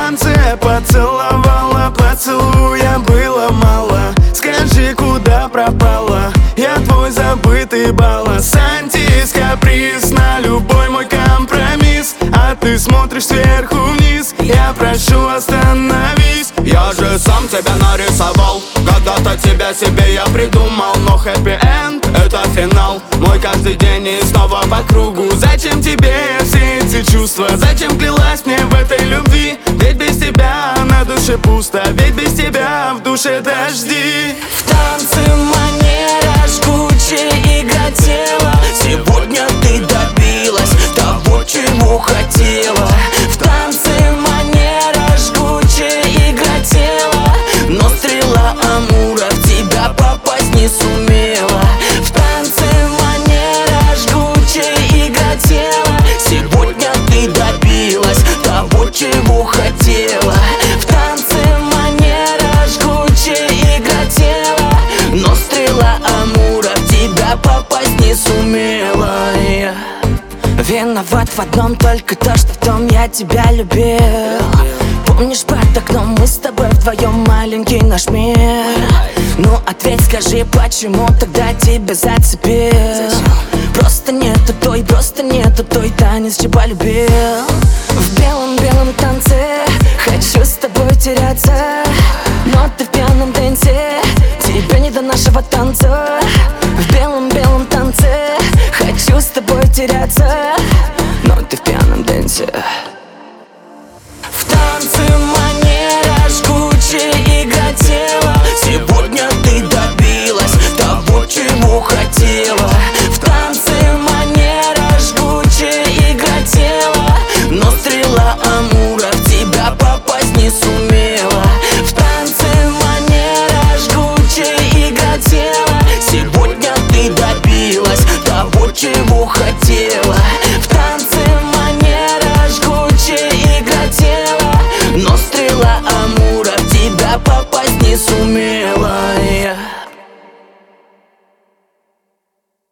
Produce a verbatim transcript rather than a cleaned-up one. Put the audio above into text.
танце поцеловала, поцелуя было мало. Скажи, куда пропала? Я твой забытый баллас. Антис-каприз на любой мой компромисс, а ты смотришь сверху вниз. Я прошу, остановись. Я же сам тебя нарисовал, когда-то тебя себе я придумал. Но хэппи-энд — это финал, мой каждый день и снова по кругу. Зачем тебе все эти чувства? Зачем клялась мне в этой любви? Ведь без тебя на душе пусто, ведь без тебя в душе дожди. В танце манера жгучая, игра тела. Сегодня ты добилась того, чего хотела. В танце манера жгучая, игра тела. Но стрела Амура в тебя попасть не сумела. В танце манера жгучая, игра тела. Сегодня ты добилась того, чего хотела. В танце манера жгучая, игра тела. Но стрела Амура в тебя попасть не сумела. Я виноват в одном, только то, что в том я тебя любил. Помнишь, под окном мы с тобой вдвоем, маленький наш мир? Ну ответь, скажи, почему тогда тебя зацепил? Просто нету той, просто нету той, танец, чего любил. В белом-белом танце хочу с тобой теряться, но ты в пьяном дэнсе, тебе не до нашего танца. В белом-белом танце хочу с тобой теряться, но ты в пьяном дэнсе.